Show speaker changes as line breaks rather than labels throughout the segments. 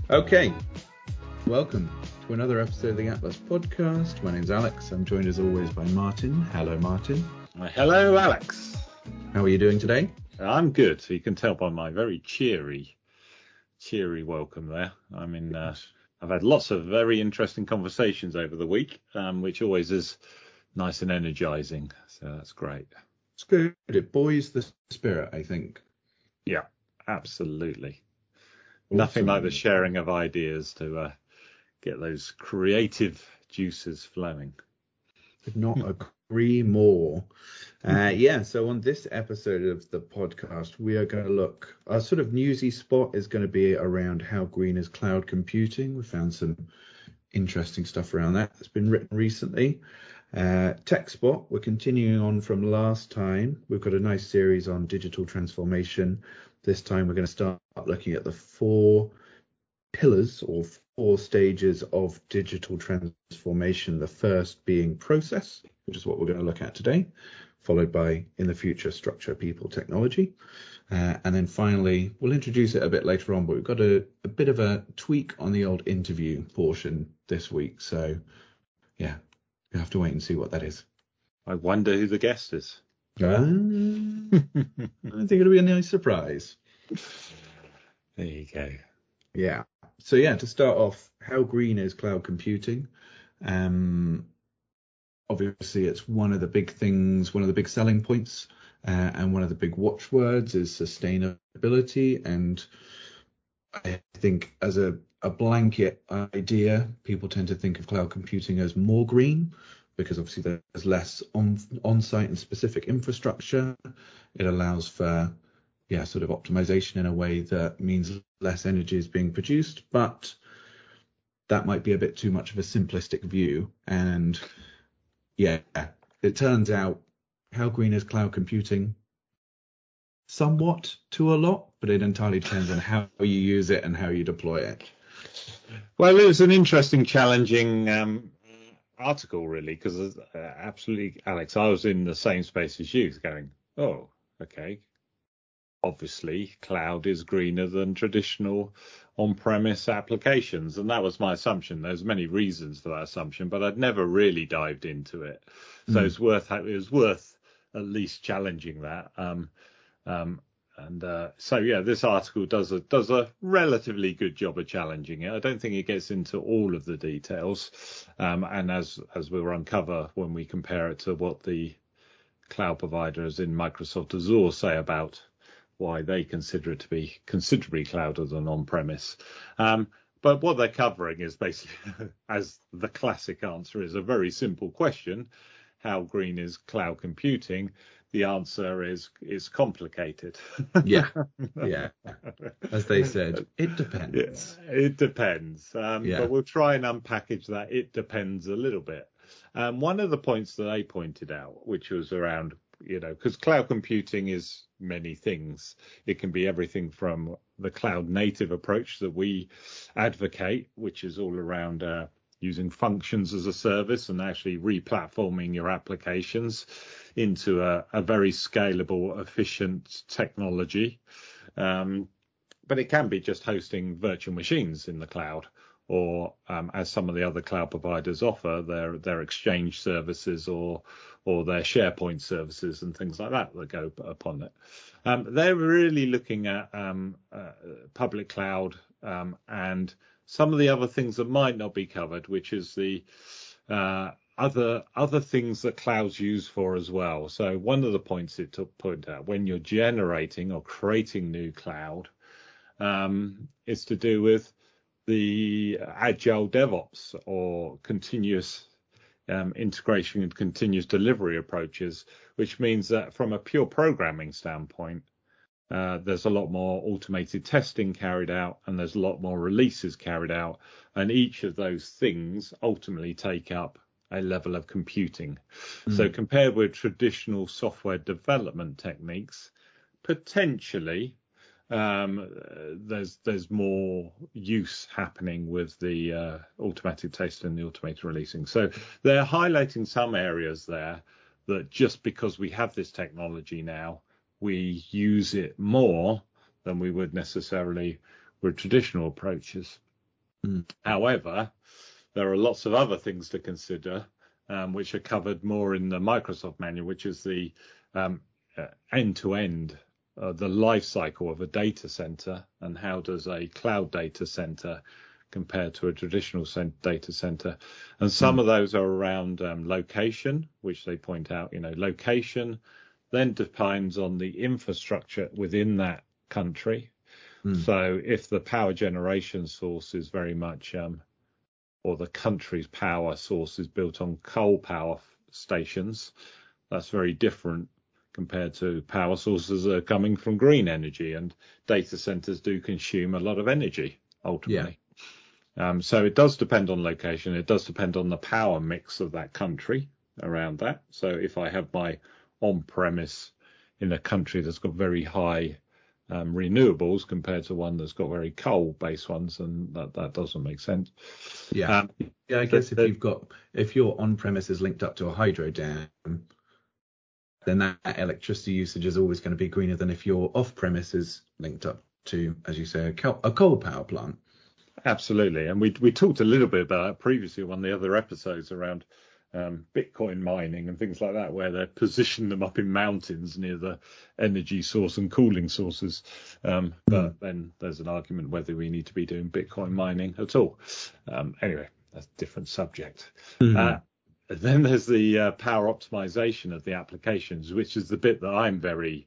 Okay, welcome to another episode of the Atlas Podcast. My name's Alex. I'm joined as always by Martin. Hello, Martin.
Hello, Alex.
How are you doing today?
I'm good. You can tell by my very cheery welcome there. I've had lots of very interesting conversations over the week, which always is nice and energizing. So that's great.
It's good. It buoys the spirit, I think.
Yeah, absolutely.
Awesome.
Nothing like the sharing of ideas to get those creative juices flowing.
Could not agree more. So on this episode of the podcast, we are going to look, our sort of newsy spot is going to be around how green is cloud computing. We found some interesting stuff around that that's been written recently. Tech spot, we're continuing on from last time. We've got a nice series on digital transformation. This time we're going to start looking at the 4 pillars or 4 stages of digital transformation. The first being process, which is what we're going to look at today, followed by, in the future, structure, people, technology. And then finally, we'll introduce it a bit later on, but we've got a bit of a tweak on the old interview portion this week. So, yeah, you have to wait and see what that is.
I wonder who the guest is.
I think it'll be a nice surprise.
There you go.
Yeah. So, to start off, how green is cloud computing? Obviously, it's one of the big things, one of the big selling points, and one of the big watchwords is sustainability. And I think as a blanket idea, people tend to think of cloud computing as more green because obviously there's less on-site and specific infrastructure. It allows for sort of optimization in a way that means less energy is being produced, but that might be a bit too much of a simplistic view. And it turns out how green is cloud computing? Somewhat to a lot, but it entirely depends on how you use it and how you deploy it.
Well, it was an interesting, challenging article, really, because absolutely, Alex, I was in the same space as you, going, oh, okay. Obviously, cloud is greener than traditional on-premise applications, and that was my assumption. There's many reasons for that assumption, but I'd never really dived into it. So it was worth at least challenging that. This article does a relatively good job of challenging it. I don't think it gets into all of the details, and as we'll uncover when we compare it to what the cloud providers in Microsoft Azure say about why they consider it to be considerably clouder than on-premise. But what they're covering is basically, as the classic answer is, a very simple question: how green is cloud computing? The answer is complicated.
Yeah. As they said, it depends.
It depends. But we'll try and unpackage that "it depends" a little bit. One of the points that they pointed out, which was around, because cloud computing is many things. It can be everything from the cloud native approach that we advocate, which is all around using functions as a service and actually replatforming your applications into a very scalable, efficient technology. But it can be just hosting virtual machines in the cloud, or as some of the other cloud providers offer, their Exchange services or their SharePoint services and things like that go upon it. They're really looking at public cloud and some of the other things that might not be covered, which is the other things that clouds use for as well. So one of the points it took point out when you're generating or creating new cloud is to do with the agile DevOps or continuous integration and continuous delivery approaches, which means that from a pure programming standpoint, there's a lot more automated testing carried out and there's a lot more releases carried out. And each of those things ultimately take up a level of computing. So compared with traditional software development techniques, potentially there's more use happening with the automated testing and the automated releasing. So they're highlighting some areas there that just because we have this technology now, we use it more than we would necessarily with traditional approaches. However, there are lots of other things to consider, which are covered more in the Microsoft manual, which is the end-to-end, the life cycle of a data center, and how does a cloud data center compare to a traditional data center. And some of those are around location, which they point out, location then depends on the infrastructure within that country. So if the power generation source is very much, or the country's power source is built on coal power stations, that's very different compared to power sources that are coming from green energy, and data centers do consume a lot of energy ultimately. So it does depend on location. It does depend on the power mix of that country around that. So if I have my on-premise in a country that's got very high renewables compared to one that's got very coal-based ones, and that doesn't make sense.
I guess if your on-premise is linked up to a hydro dam, then that electricity usage is always going to be greener than if your off-premise is linked up to, as you say, a coal power plant.
Absolutely, and we talked a little bit about that previously on one of the other episodes around Bitcoin mining and things like that, where they position them up in mountains near the energy source and cooling sources. But then there's an argument whether we need to be doing Bitcoin mining at all. Anyway, that's a different subject. Then there's the power optimization of the applications, which is the bit that I'm very,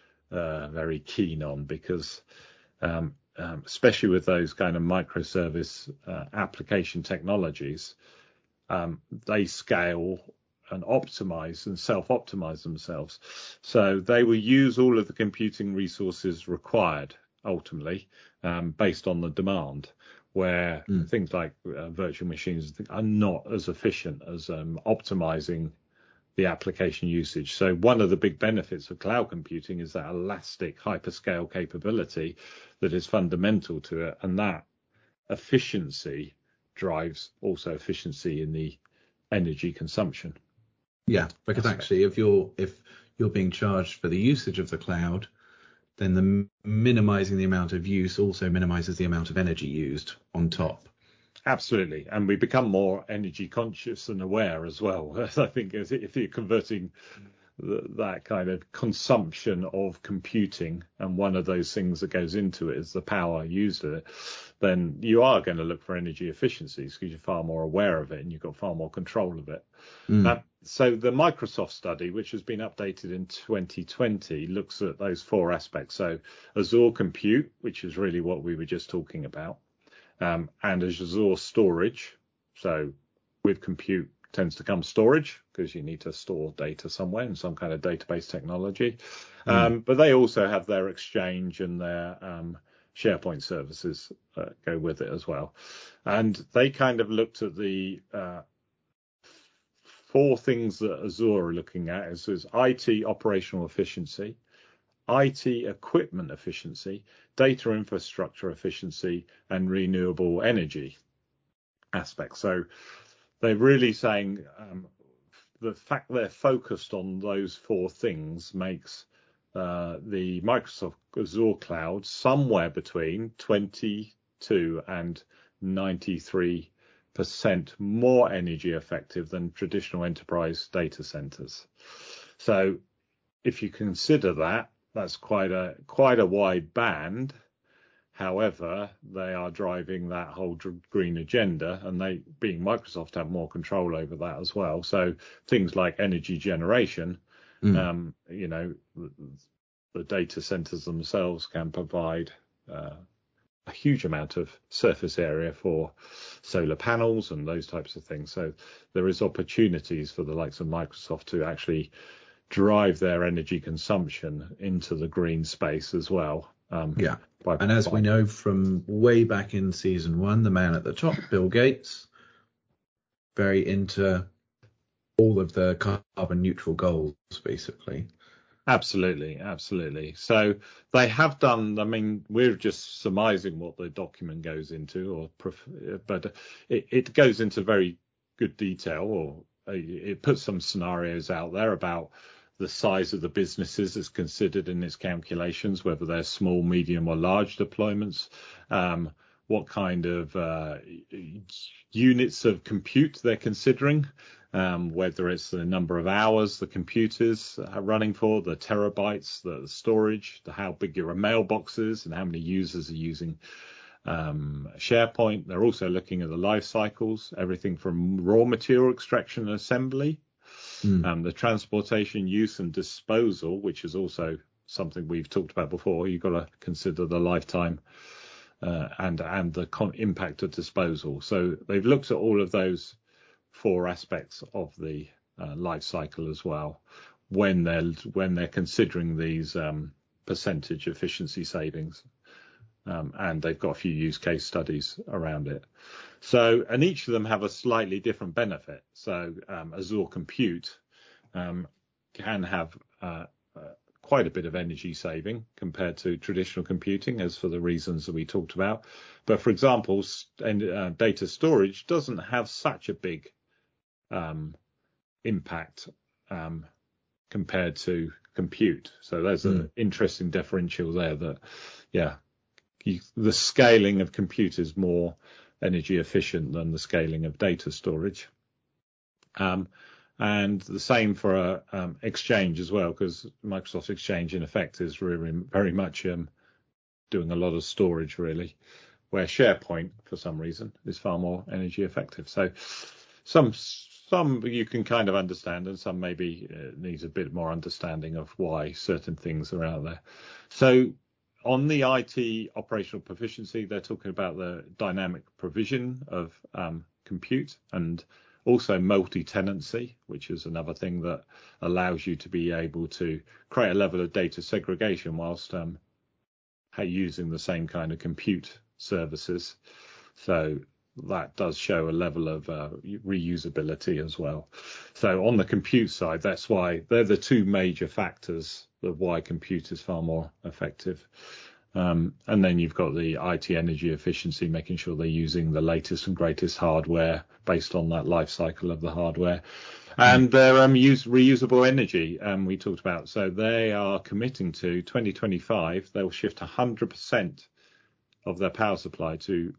very keen on, because especially with those kind of microservice application technologies, they scale and optimize and self-optimize themselves. So they will use all of the computing resources required ultimately based on the demand, where things like virtual machines are not as efficient as optimizing the application usage. So one of the big benefits of cloud computing is that elastic hyperscale capability that is fundamental to it, and that efficiency drives also efficiency in the energy consumption.
Yeah, because actually if you're being charged for the usage of the cloud, then the minimizing the amount of use also minimizes the amount of energy used on top.
Absolutely, and we become more energy conscious and aware as well. I think if you're converting that kind of consumption of computing, and one of those things that goes into it is the power used in it, then you are going to look for energy efficiencies because you're far more aware of it and you've got far more control of it. So the Microsoft study, which has been updated in 2020, looks at those four aspects. So Azure Compute, which is really what we were just talking about, and Azure Storage. So with compute tends to come storage, because you need to store data somewhere in some kind of database technology. But they also have their Exchange and their SharePoint services go with it as well. And they kind of looked at the four things that Azure are looking at. Is IT operational efficiency, IT equipment efficiency, data infrastructure efficiency, and renewable energy aspects. So they're really saying the fact they're focused on those four things makes the Microsoft Azure cloud somewhere between 22 and 93% more energy effective than traditional enterprise data centers. So if you consider that, that's quite a wide band. However, they are driving that whole green agenda, and they, being Microsoft, have more control over that as well. So things like energy generation, the data centers themselves can provide a huge amount of surface area for solar panels and those types of things. So there is opportunities for the likes of Microsoft to actually drive their energy consumption into the green space as well.
And as we know from way back in season 1, the man at the top, Bill Gates, very into all of the carbon neutral goals, basically.
Absolutely. So they have done, I mean, we're just surmising what the document goes into, but it goes into very good detail, or it puts some scenarios out there about the size of the businesses is considered in its calculations, whether they're small, medium or large deployments, what kind of units of compute they're considering, whether it's the number of hours the computers are running for, the terabytes, the storage, how big your mailbox is, and how many users are using SharePoint. They're also looking at the life cycles, everything from raw material extraction and assembly, the transportation, use and disposal, which is also something we've talked about before. You've got to consider the lifetime and the impact of disposal. So they've looked at all of those 4 aspects of the life cycle as well when they're considering these percentage efficiency savings. And they've got a few use case studies around it. So, and each of them have a slightly different benefit. So Azure Compute can have quite a bit of energy saving compared to traditional computing, as for the reasons that we talked about. But for example, data storage doesn't have such a big impact compared to compute. So there's an interesting differential there that, the scaling of compute is more energy efficient than the scaling of data storage. And the same for Exchange as well, because Microsoft Exchange in effect is really very much doing a lot of storage, really, where SharePoint for some reason is far more energy effective. So some you can kind of understand, and some maybe needs a bit more understanding of why certain things are out there. So on the IT operational proficiency, they're talking about the dynamic provision of compute, and also multi-tenancy, which is another thing that allows you to be able to create a level of data segregation whilst using the same kind of compute services. So that does show a level of reusability as well. So on the compute side, that's why they're the 2 major factors of why compute is far more effective. And then you've got the IT energy efficiency, making sure they're using the latest and greatest hardware based on that life cycle of the hardware. And their reusable energy we talked about. So they are committing to 2025, they'll shift 100% of their power supply to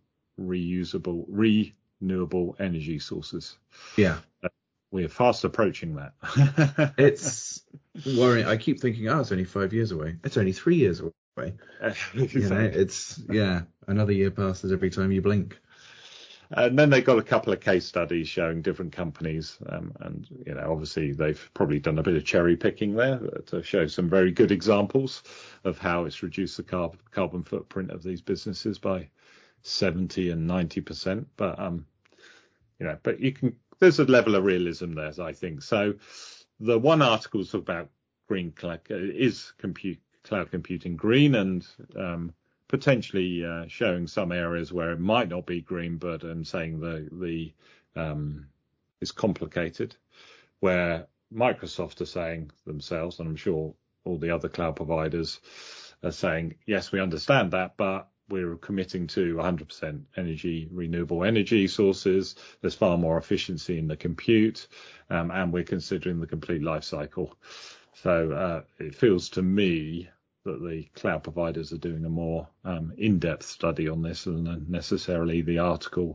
renewable energy sources.
Yeah.
We're fast approaching that.
It's worrying. I keep thinking, it's only 5 years away. It's only 3 years away. It's another year passes every time you blink.
And then they've got a couple of case studies showing different companies, and obviously they've probably done a bit of cherry picking there to show some very good examples of how it's reduced the carbon footprint of these businesses by 70 and 90%. But but there's a level of realism there, I think. So the one article is about green cloud computing green, and potentially showing some areas where it might not be green, but saying the it's complicated, where Microsoft are saying themselves, and I'm sure all the other cloud providers are saying, yes, we understand that, but we're committing to 100% renewable energy sources. There's far more efficiency in the compute, and we're considering the complete life cycle. So it feels to me that the cloud providers are doing a more in-depth study on this than necessarily the article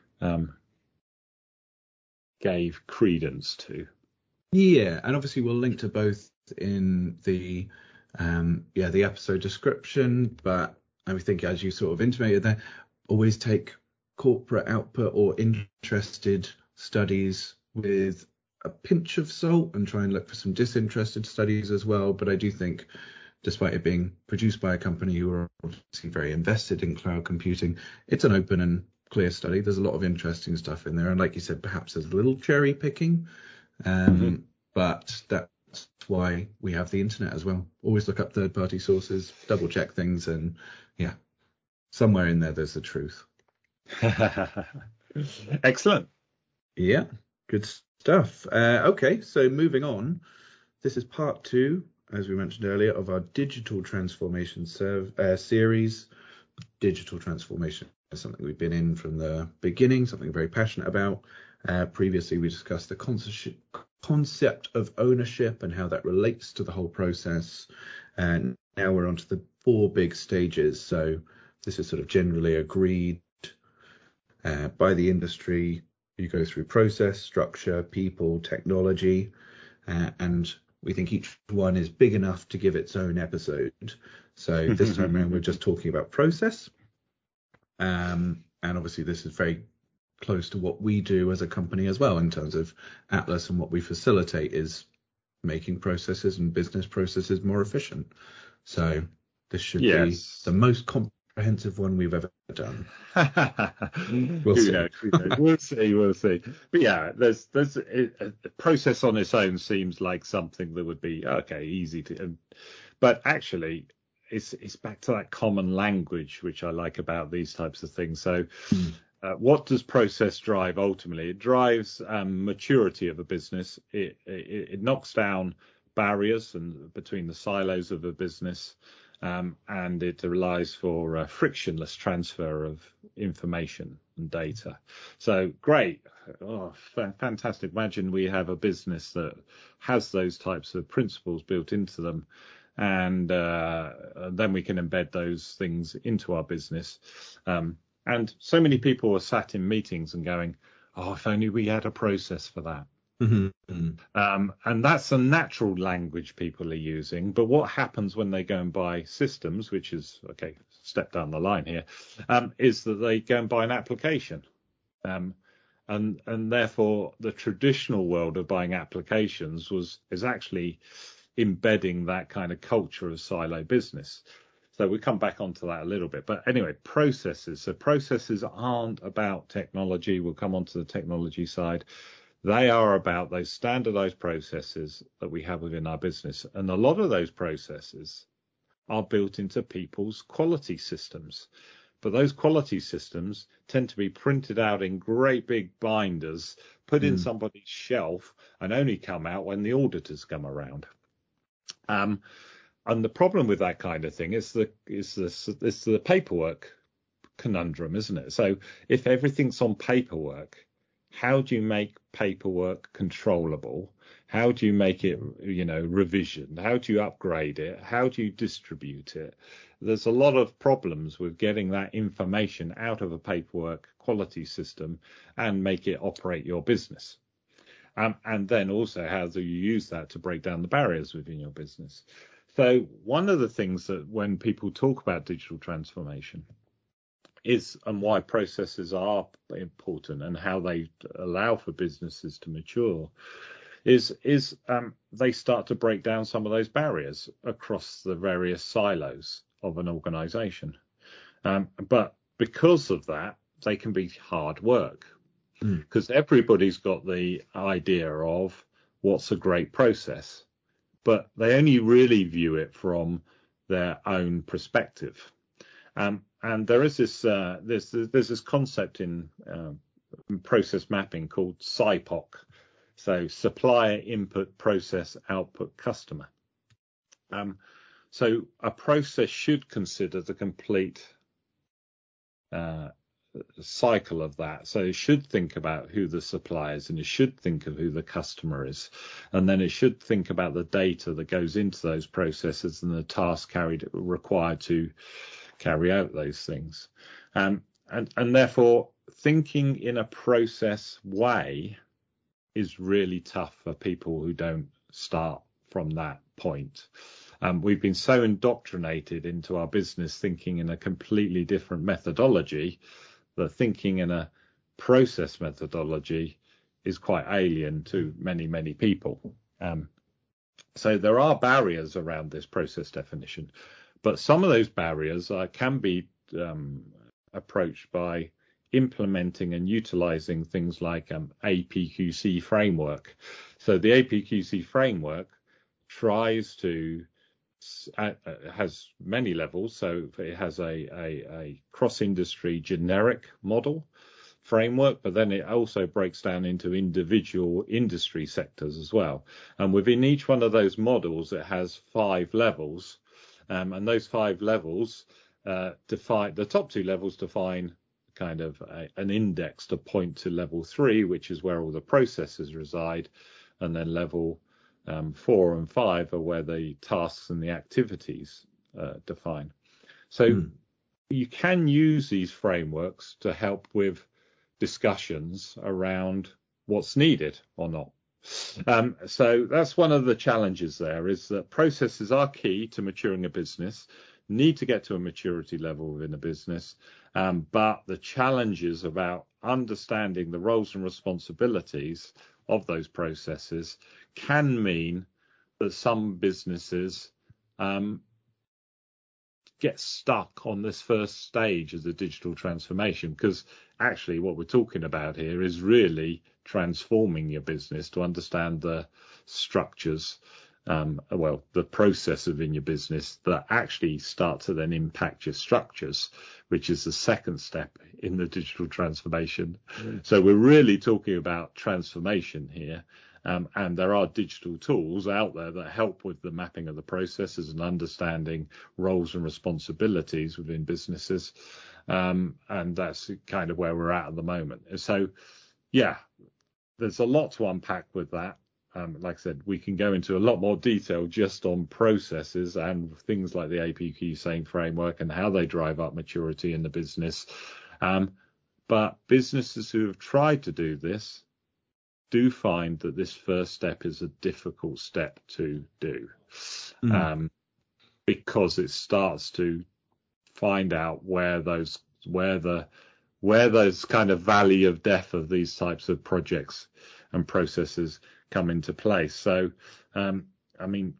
gave credence to.
Yeah, and obviously we'll link to both in the episode description, but I think, as you sort of intimated there, always take corporate output or interested studies with a pinch of salt and try and look for some disinterested studies as well. But I do think, despite it being produced by a company who are obviously very invested in cloud computing, it's an open and clear study. There's a lot of interesting stuff in there. And like you said, perhaps there's a little cherry picking, but that's why we have the internet as well. Always look up third-party sources, double check things, and somewhere in there's the truth.
Excellent.
Yeah, good stuff. Okay, so moving on. This is part 2, as we mentioned earlier, of our digital transformation series. Digital transformation is something we've been in from the beginning, something very passionate about. Previously, we discussed the concept of ownership and how that relates to the whole process. And now we're on to the 4 big stages. So This is sort of generally agreed by the industry. You go through process, structure, people, technology, and we think each one is big enough to give its own episode. So this time around, we're just talking about process. And obviously, this is very close to what we do as a company as well in terms of Atlas, and what we facilitate is making processes and business processes more efficient. So this should be the most comprehensive one we've ever done. We'll see.
We'll see. But yeah, there's a process on its own seems like something that would be easy to, but actually it's back to that common language which I like about these types of things. So what does process drive ultimately? It drives maturity of a business. It knocks down barriers and between the silos of a business, and it allows for frictionless transfer of information and data. So great. Fantastic. Imagine we have a business that has those types of principles built into them, and then we can embed those things into our business. And so many people are sat in meetings and going, if only we had a process for that. And that's a natural language people are using. But what happens when they go and buy systems, which is, step down the line here, is that they go and buy an application. And therefore, the traditional world of buying applications is actually embedding that kind of culture of silo business. So we come back onto that a little bit. But anyway, processes. So processes aren't about technology. We'll come onto the technology side. They are about those standardized processes that we have within our business. And a lot of those processes are built into people's quality systems. But those quality systems tend to be printed out in great big binders, put in somebody's shelf, and only come out when the auditors come around. And the problem with that kind of thing is the paperwork conundrum, isn't it? So if everything's on paperwork, how do you make paperwork controllable? How do you make it, revisioned? How do you upgrade it? How do you distribute it? There's a lot of problems with getting that information out of a paperwork quality system and make it operate your business. And then also, how do you use that to break down the barriers within your business? So one of the things that when people talk about digital transformation is, and why processes are important and how they allow for businesses to mature, is they start to break down some of those barriers across the various silos of an organization. But because of that, they can be hard work, because everybody's got the idea of what's a great process, but they only really view it from their own perspective. And there is this there's this concept in process mapping called SIPOC, so supplier input, process output, customer. So a process should consider the complete cycle of that. So it should think about who the supplier is, and it should think of who the customer is, and then it should think about the data that goes into those processes and the tasks required to carry out those things. And therefore, thinking in a process way is really tough for people who don't start from that point. We've been so indoctrinated into our business thinking in a completely different methodology that thinking in a process methodology is quite alien to many, many people. So there are barriers around this process definition, but some of those barriers can be approached by implementing and utilizing things like APQC framework. So the APQC framework tries to has many levels. So it has a cross-industry generic model framework, but then it also breaks down into individual industry sectors as well. And within each one of those models, it has 5 levels. And those 5 levels define, the top 2 levels define kind of an index to point to level 3, which is where all the processes reside. And then level 4 and 5 are where the tasks and the activities define. So you can use these frameworks to help with discussions around what's needed or not. So that's one of the challenges there, is that processes are key to maturing a business, need to get to a maturity level within a business. But the challenges about understanding the roles and responsibilities of those processes can mean that some businesses get stuck on this first stage of the digital transformation, because actually what we're talking about here is really transforming your business to understand the structures, the process within your business that actually start to then impact your structures, which is the second step in the digital transformation. So we're really talking about transformation here. And there are digital tools out there that help with the mapping of the processes and understanding roles and responsibilities within businesses. And that's kind of where we're at the moment. So, yeah, there's a lot to unpack with that. Like I said, we can go into a lot more detail just on processes and things like the APQ SANE framework and how they drive up maturity in the business. But businesses who have tried to do this do find that this first step is a difficult step to do, because it starts to find out where the kind of valley of death of these types of projects and processes come into place. So, I mean,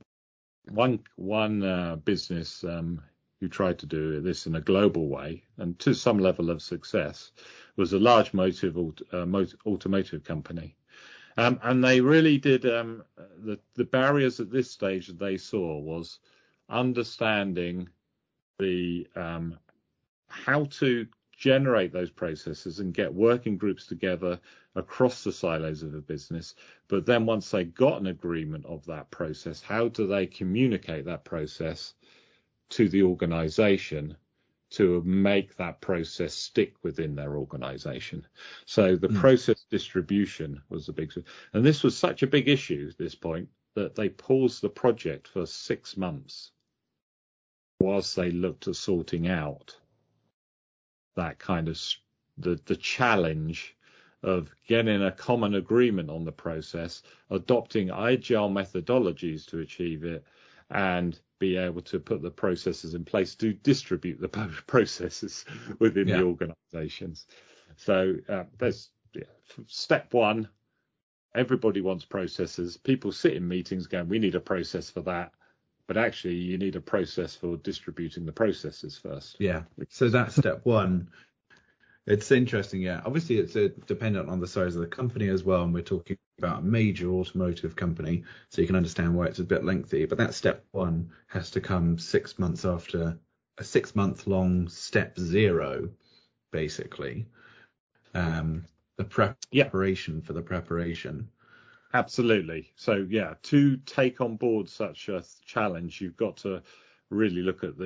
one business who tried to do this in a global way and to some level of success was a large automotive company. And they really did, the barriers at this stage that they saw was understanding the how to generate those processes and get working groups together across the silos of a business. But then once they got an agreement of that process, how do they communicate that process to the organization to make that process stick within their organization? So the process distribution was the big, and this was such a big issue at this point that they paused the project for 6 months whilst they looked at sorting out that kind of the challenge of getting a common agreement on the process, adopting agile methodologies to achieve it, and be able to put the processes in place to distribute the processes within the organizations. So there's step one. Everybody wants processes. People sit in meetings going, we need a process for that. But actually, you need a process for distributing the processes first.
Yeah. So that's step one. It's interesting. Yeah. Obviously, it's dependent on the size of the company as well. And we're talking about a major automotive company. So you can understand why it's a bit lengthy. But that step one has to come 6 months after a 6-month-long step zero, basically. The preparation for the preparation.
Absolutely. So, yeah, to take on board such a challenge, you've got to really look at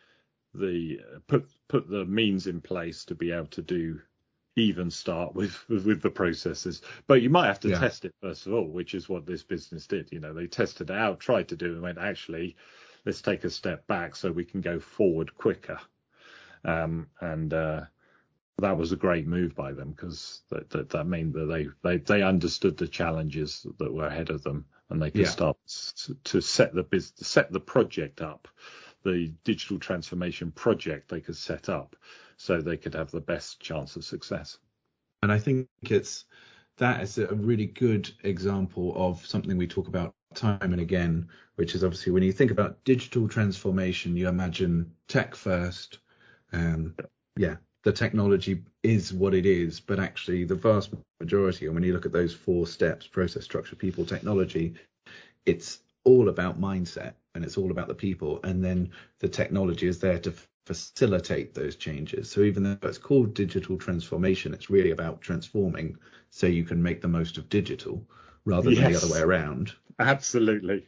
put the means in place to be able to even start with the processes. But you might have to test it first of all, which is what this business did. You know, they tested it out, tried to do it, and went, actually, let's take a step back so we can go forward quicker. That was a great move by them, because that meant that they understood the challenges that were ahead of them, and they could start to set the project up, the digital transformation project they could set up, so they could have the best chance of success.
And I think that is a really good example of something we talk about time and again, which is obviously when you think about digital transformation, you imagine tech first. The technology is what it is, but actually the vast majority, and when you look at those 4 steps, process, structure, people, technology, it's all about mindset and it's all about the people. And then the technology is there to facilitate those changes. So even though it's called digital transformation, it's really about transforming so you can make the most of digital rather than the other way around.
Absolutely.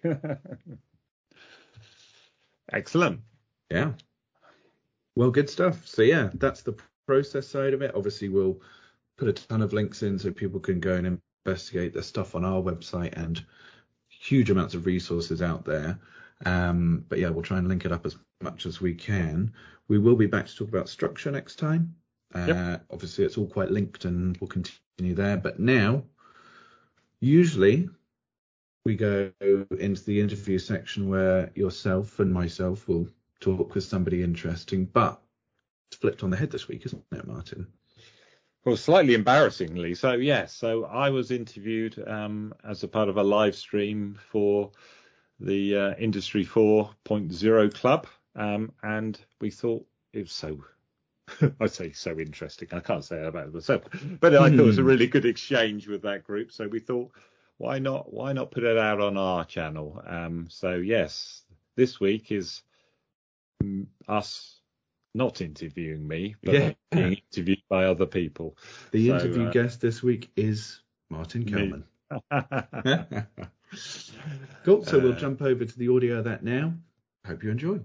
Excellent.
Yeah. Well, good stuff. So, yeah, that's the process side of it. Obviously, we'll put a ton of links in so people can go and investigate the stuff on our website, and huge amounts of resources out there. But yeah, we'll try and link it up as much as we can. We will be back to talk about structure next time. Obviously, it's all quite linked and we'll continue there. But now, usually, we go into the interview section where yourself and myself will talk with somebody interesting. But it's flipped on the head this week, isn't it, Martin?
Well, slightly embarrassingly. So, yes. So I was interviewed as a part of a live stream for the Industry 4.0 Club. And we thought it was so, I say so interesting. I can't say that about myself, but I thought it was a really good exchange with that group. So we thought, why not put it out on our channel? So yes, this week is us not interviewing me, but being interviewed by other people.
The interview guest this week is Martin Kelman. Cool. So we'll jump over to the audio of that now. Hope you enjoy.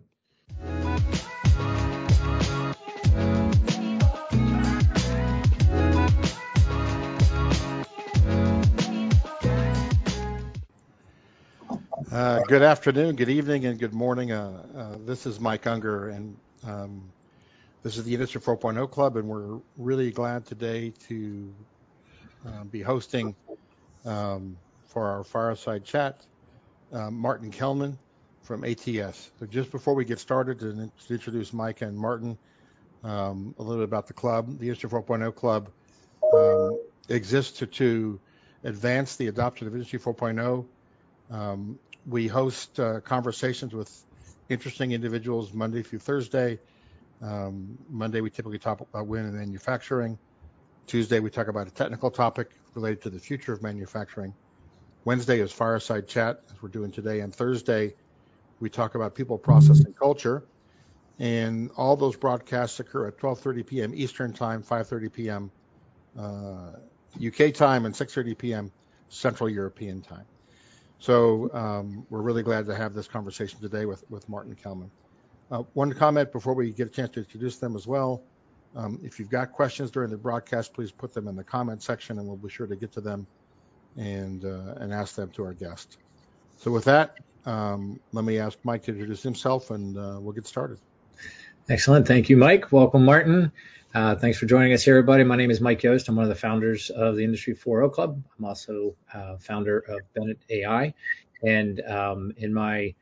Good afternoon, good evening, and good morning. This is Mike Unger, and this is the Industry 4.0 Club, and we're really glad today to be hosting for our fireside chat Martin Kelman from ATS. So just before we get started, to introduce Mike and Martin, a little bit about the club. The Industry 4.0 Club exists to advance the adoption of Industry 4.0. We host conversations with interesting individuals Monday through Thursday. Monday, we typically talk about women in manufacturing. Tuesday, we talk about a technical topic related to the future of manufacturing. Wednesday is fireside chat, as we're doing today. And Thursday, we talk about people, process, and culture. And all those broadcasts occur at 12:30 p.m. Eastern Time, 5:30 p.m. UK time, and 6:30 p.m. Central European Time. So we're really glad to have this conversation today with Martin Kelman. One comment before we get a chance to introduce them as well. If you've got questions during the broadcast, please put them in the comment section, and we'll be sure to get to them and ask them to our guest. So with that, let me ask Mike to introduce himself, and we'll get started.
Excellent. Thank you, Mike. Welcome, Martin. Thanks for joining us here, everybody. My name is Mike Yost. I'm one of the founders of the Industry 4.0 Club. I'm also founder of Bennett AI. And in my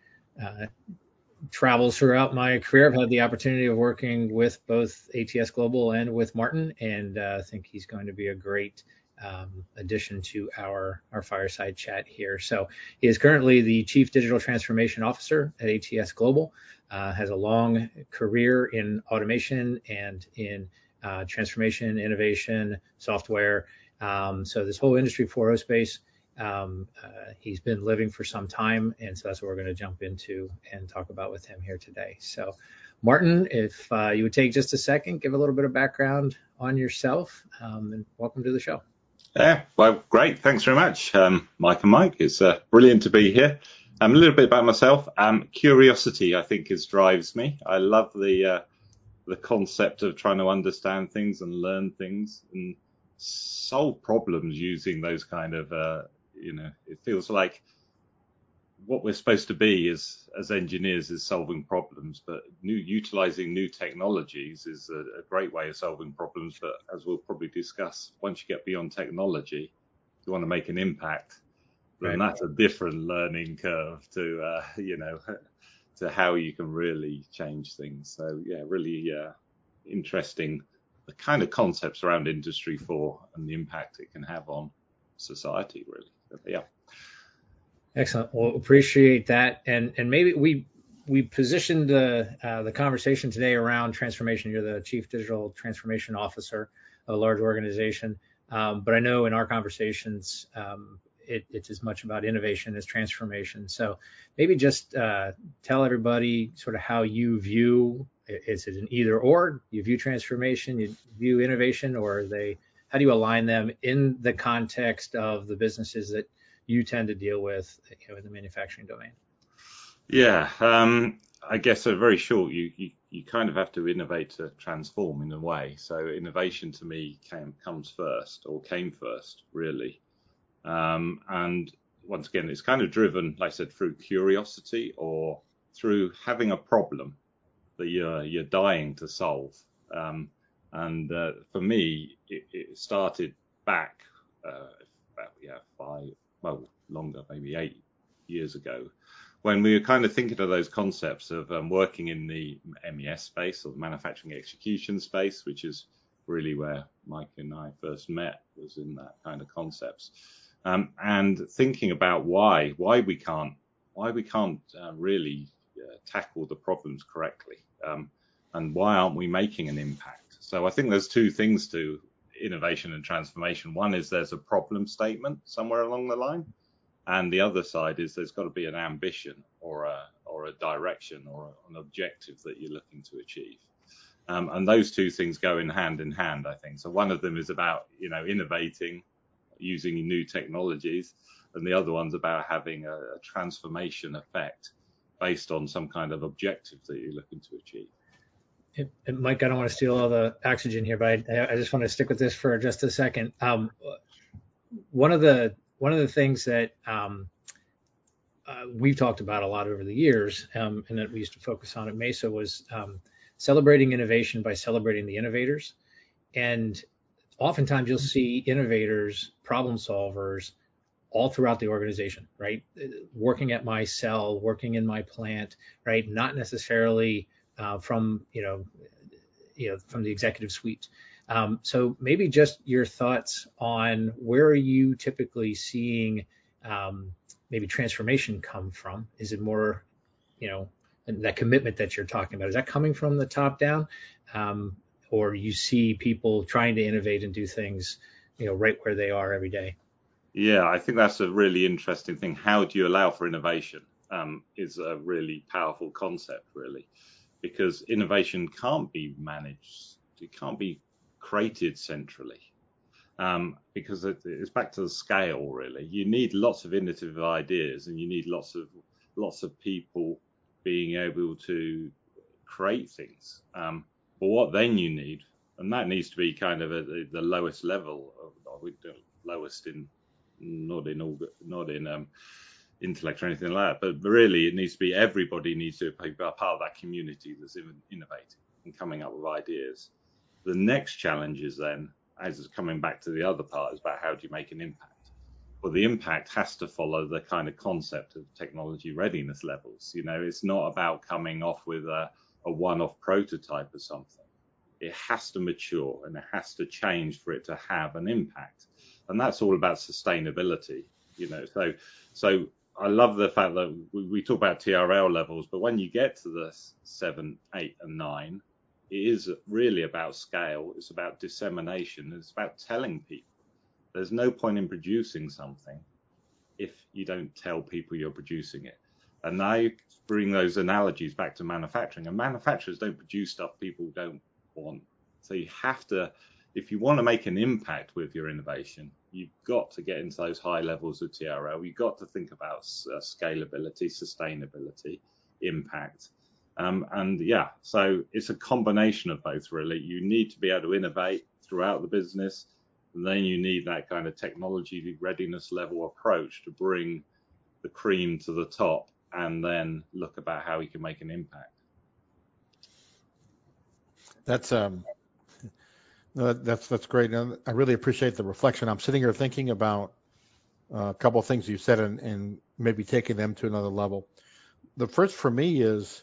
travels throughout my career, I've had the opportunity of working with both ATS Global and with Martin, and I think he's going to be a great addition to our fireside chat here. So he is currently the Chief Digital Transformation Officer at ATS Global, has a long career in automation and in transformation, innovation, software. So this whole Industry 4.0 space, he's been living for some time, and so that's what we're going to jump into and talk about with him here today. So Martin, if you would take just a second, give a little bit of background on yourself, and welcome to the show.
Yeah, well, great. Thanks very much, Mike and Mike. It's brilliant to be here. A little bit about myself. Curiosity, I think, drives me. I love the concept of trying to understand things and learn things and solve problems using those kind of, it feels like what we're supposed to be as engineers is solving problems, but utilizing new technologies is a great way of solving problems. But as we'll probably discuss, once you get beyond technology, you want to make an impact. Right. And that's a different learning curve to how you can really change things. So yeah, really interesting, the kind of concepts around Industry 4 and the impact it can have on society, really. But, yeah.
Excellent. Well, appreciate that. And maybe we positioned the conversation today around transformation. You're the Chief Digital Transformation Officer of a large organization. But I know in our conversations, it's as much about innovation as transformation. So maybe just tell everybody sort of how you view, is it an either or? You view transformation, you view innovation, or how do you align them in the context of the businesses that you tend to deal with in the manufacturing domain?
Yeah, I guess very short, you kind of have to innovate to transform in a way. So innovation to me came first, really. And once again, it's kind of driven, like I said, through curiosity or through having a problem that you're dying to solve. And for me, it started back about longer, maybe 8 years ago, when we were kind of thinking of those concepts of working in the MES space, or the manufacturing execution space, which is really where Mike and I first met, was in that kind of concepts, and thinking about why we can't really tackle the problems correctly, and why aren't we making an impact. So I think there's two things to innovation and transformation. One is there's a problem statement somewhere along the line, and the other side is there's got to be an ambition or a direction or an objective that you're looking to achieve. And those two things go in hand, I think. So one of them is about, innovating using new technologies, and the other one's about having a transformation effect based on some kind of objective that you're looking to achieve.
And Mike, I don't want to steal all the oxygen here, but I just want to stick with this for just a second. One of the things that we've talked about a lot over the years, and that we used to focus on at Mesa, was celebrating innovation by celebrating the innovators. And oftentimes you'll see innovators, problem solvers, all throughout the organization, right? Working at my cell, working in my plant, right? Not necessarily from the executive suite. So maybe just your thoughts on where are you typically seeing maybe transformation come from? Is it more, that commitment that you're talking about, is that coming from the top down? Or you see people trying to innovate and do things, right where they are every day?
Yeah, I think that's a really interesting thing. How do you allow for innovation is a really powerful concept, really, because innovation can't be managed. It can't be created centrally, because it's back to the scale, really. You need lots of innovative ideas, and you need lots of people being able to create things. But what then you need, and that needs to be kind of at the lowest level, lowest in not in intellect or anything like that, but really it needs to be everybody needs to be part of that community that's innovating and coming up with ideas. The next challenge is then, as is coming back to the other part, is about how do you make an impact. Well, the impact has to follow the kind of concept of technology readiness levels. It's not about coming off with a one-off prototype or something. It has to mature and it has to change for it to have an impact. And that's all about sustainability, So I love the fact that we talk about TRL levels, but when you get to the 7, 8, and 9, it is really about scale. It's about dissemination. It's about telling people. There's no point in producing something if you don't tell people you're producing it. And now you bring those analogies back to manufacturing. And manufacturers don't produce stuff people don't want. So you have to, if you want to make an impact with your innovation, you've got to get into those high levels of TRL. You've got to think about scalability, sustainability, impact. So it's a combination of both, really. You need to be able to innovate throughout the business, and then you need that kind of technology readiness level approach to bring the cream to the top, and then look about how we can make an impact.
That's great. And I really appreciate the reflection. I'm sitting here thinking about a couple of things you said and maybe taking them to another level. The first for me is,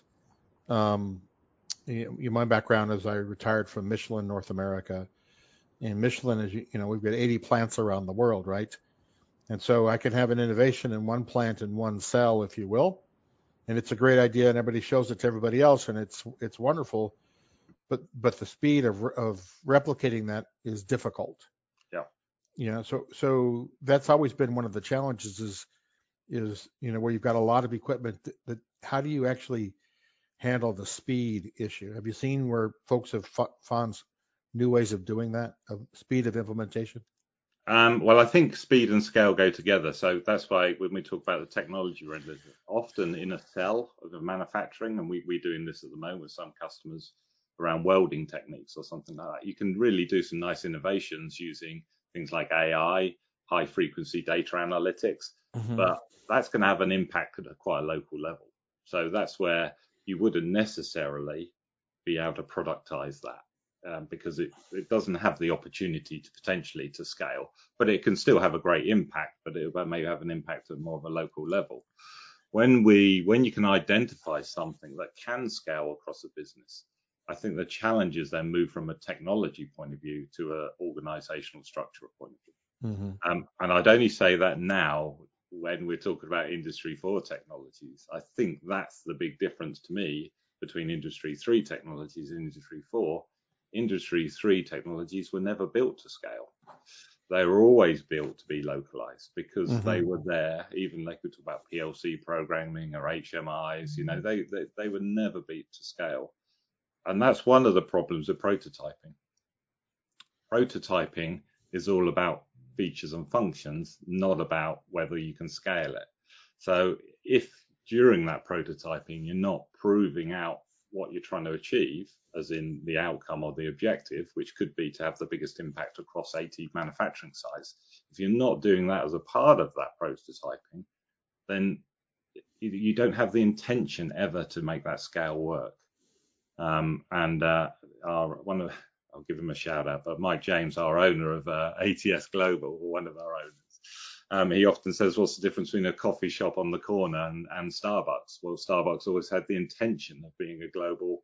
my background is I retired from Michelin North America, and Michelin is, we've got 80 plants around the world, right? And so I can have an innovation in one plant in one cell, if you will, and it's a great idea, and everybody shows it to everybody else, and it's wonderful. But the speed of replicating that is difficult.
Yeah.
So that's always been one of the challenges is where you've got a lot of equipment that how do you actually handle the speed issue? Have you seen where folks have found new ways of doing that, of speed of implementation?
Well, I think speed and scale go together. So that's why when we talk about the technology renders, often in a cell of a manufacturing, and we're doing this at the moment with some customers around welding techniques or something like that, you can really do some nice innovations using things like AI, high frequency data analytics, but that's going to have an impact at quite a local level. So that's where you wouldn't necessarily be able to productize that because it doesn't have the opportunity to potentially to scale, but it can still have a great impact, but it may have an impact at more of a local level. When you can identify something that can scale across a business, I think the challenges then move from a technology point of view to an organizational structural point of view. And I'd only say that now when we're talking about Industry 4 technologies. I think that's the big difference to me between Industry 3 technologies and Industry 4. Industry 3 technologies were never built to scale. They were always built to be localized because they were there. Even like we talk about PLC programming or HMIs, they were never built to scale. And that's one of the problems with prototyping. Prototyping is all about features and functions, not about whether you can scale it. So if during that prototyping you're not proving out what you're trying to achieve, as in the outcome or the objective, which could be to have the biggest impact across 80 manufacturing sites, if you're not doing that as a part of that prototyping, then you don't have the intention ever to make that scale work. I'll give him a shout out, but Mike James, our owner of ATS Global, one of our owners, he often says, what's the difference between a coffee shop on the corner and Starbucks? Well, Starbucks always had the intention of being a global,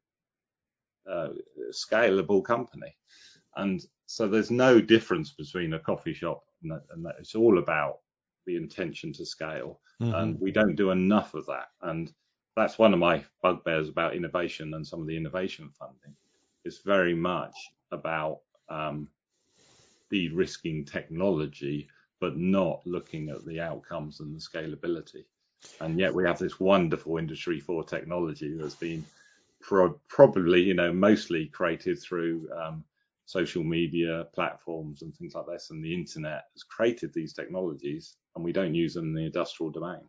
scalable company. And so there's no difference between a coffee shop and that. It's all about the intention to scale. And we don't do enough of that. And that's one of my bugbears about innovation and some of the innovation funding. It's very much about de-risking technology, but not looking at the outcomes and the scalability. And yet we have this wonderful Industry 4 technology that's been probably, mostly created through social media platforms and things like this. And the internet has created these technologies, and we don't use them in the industrial domain.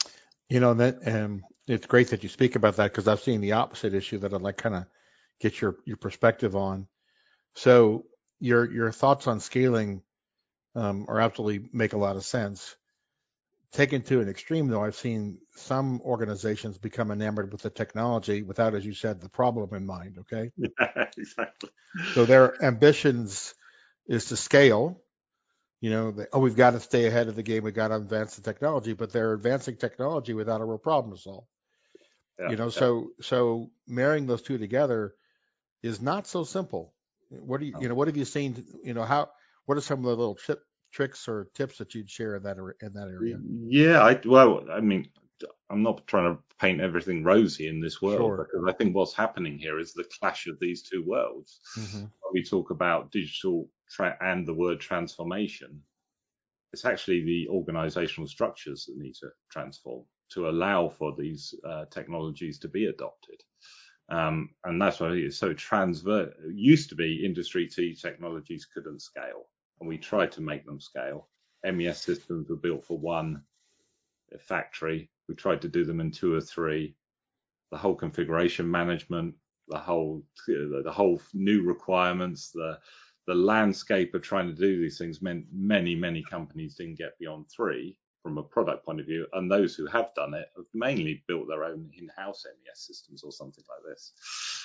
That it's great that you speak about that, because I've seen the opposite issue that I'd like kind of get your perspective on. So your thoughts on scaling are absolutely make a lot of sense. Taken to an extreme, though, I've seen some organizations become enamored with the technology without, as you said, the problem in mind. Okay.
Yeah, exactly.
So their ambitions is to scale. We've got to stay ahead of the game. We've got to advance the technology, but they're advancing technology without a real problem to solve.
Yeah,
So marrying those two together is not so simple. What have you seen? What are some of the little tricks or tips that you'd share in that area?
Yeah, I'm not trying to paint everything rosy in this world, because I think what's happening here is the clash of these two worlds. When we talk about digital and the word transformation, it's actually the organizational structures that need to transform to allow for these technologies to be adopted. And that's why it's so It used to be Industry 2 technologies couldn't scale, and we tried to make them scale. MES systems were built for one factory. We tried to do them in 2 or 3. The whole configuration management, the whole new requirements, the landscape of trying to do these things meant many companies didn't get beyond 3 from a product point of view, and those who have done it have mainly built their own in-house MES systems or something like this.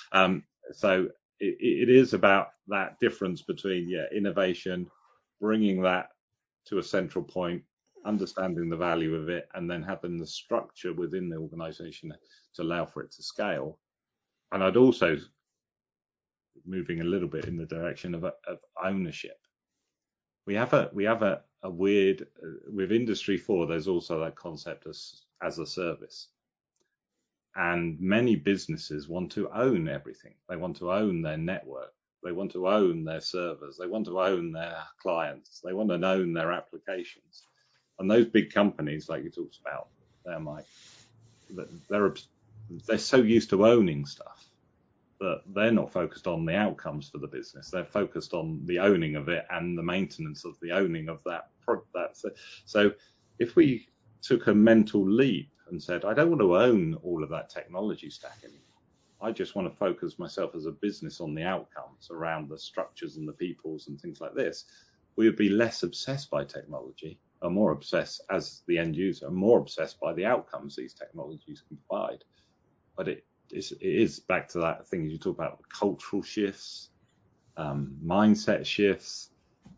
So it is about that difference between innovation, bringing that to a central point, understanding the value of it, and then having the structure within the organization to allow for it to scale. And I'd also, moving a little bit in the direction of ownership. We have a weird, with Industry 4, there's also that concept as a service. And many businesses want to own everything. They want to own their network. They want to own their servers. They want to own their clients. They want to own their applications. And those big companies, like you talked about there, Mike, they're so used to owning stuff that they're not focused on the outcomes for the business. They're focused on the owning of it and the maintenance of the owning of that product. So if we took a mental leap and said, I don't want to own all of that technology stack anymore. I just want to focus myself as a business on the outcomes around the structures and the peoples and things like this. we would be less obsessed by technology, or more obsessed as the end user, more obsessed by the outcomes these technologies can provide. But it is back to that thing you talk about, cultural shifts, mindset shifts,